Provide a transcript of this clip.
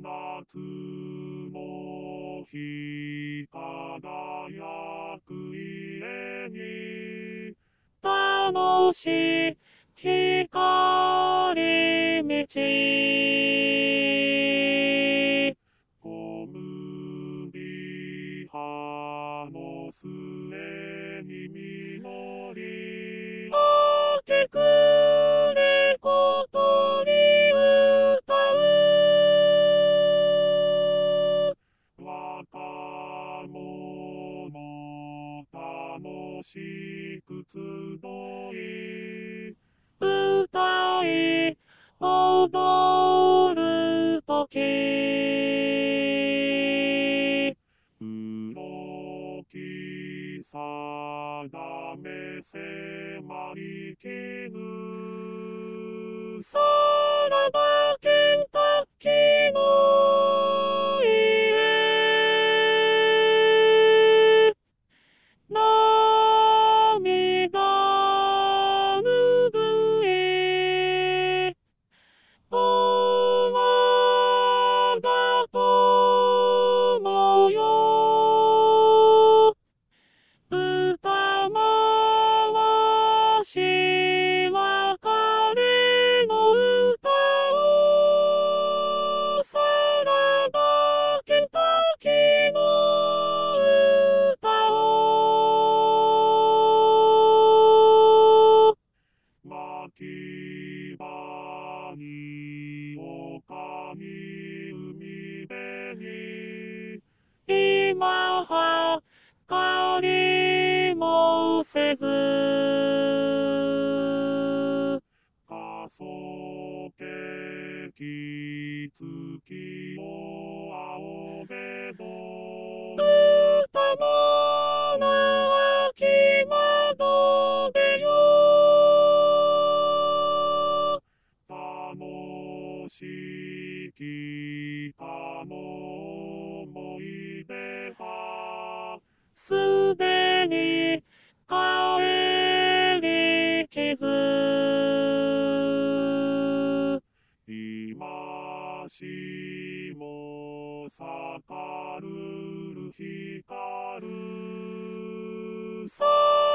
夏の日輝く家に楽しい光道小麦葉の末に実り明け暮れ小鳥歌う若者楽しく集い歌い踊るとき黒き定め迫りきぬさらばケンタッキーの家涙ぬぐいおまが友よ歌回し別れの歌をさらばケンタッキーの歌を牧場に丘に海辺に今は借りもせず過疎的月を仰げど歌もなき窓辺よ楽しきかの思い出はすでに帰りきず今しも盛る光る